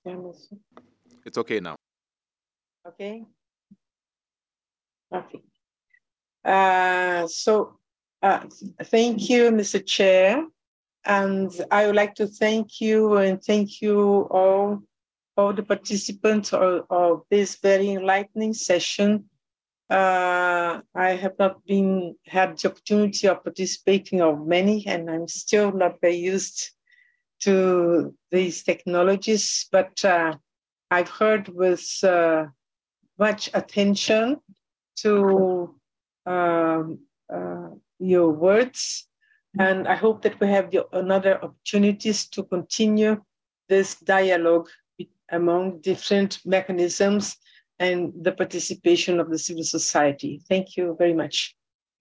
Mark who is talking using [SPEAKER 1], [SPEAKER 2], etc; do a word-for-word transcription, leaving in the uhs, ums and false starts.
[SPEAKER 1] It's okay now.
[SPEAKER 2] Okay. Okay. Uh, so, uh, thank you, Mister Chair. And I would like to thank you and thank you all, all the participants of, of this very enlightening session. Uh, I have not been had the opportunity of participating of many, and I'm still not very used to these technologies, but uh, I've heard with uh, much attention to um, uh, your words. And I hope that we have the, another opportunities to continue this dialogue among different mechanisms and the participation of the civil society. Thank you very much.